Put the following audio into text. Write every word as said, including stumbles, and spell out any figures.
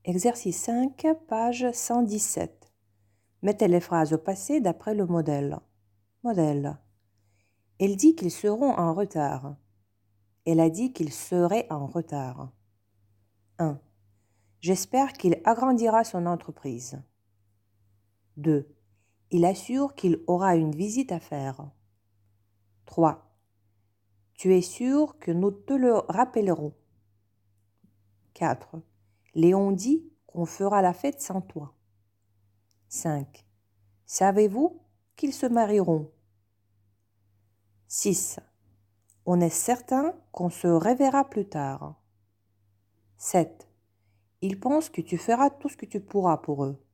Exercice cinq, page cent dix-sept. Mettez les phrases au passé d'après le modèle. Modèle. Elle dit qu'ils seront en retard. Elle a dit qu'il serait en retard. un. J'espère qu'il agrandira son entreprise. deux. Il assure qu'il aura une visite à faire. trois. Tu es sûr que nous te le rappellerons. quatre. Léon dit qu'on fera la fête sans toi. cinq. Savez-vous qu'ils se marieront? six. On est certain qu'on se reverra plus tard. sept. Ils pensent que tu feras tout ce que tu pourras pour eux.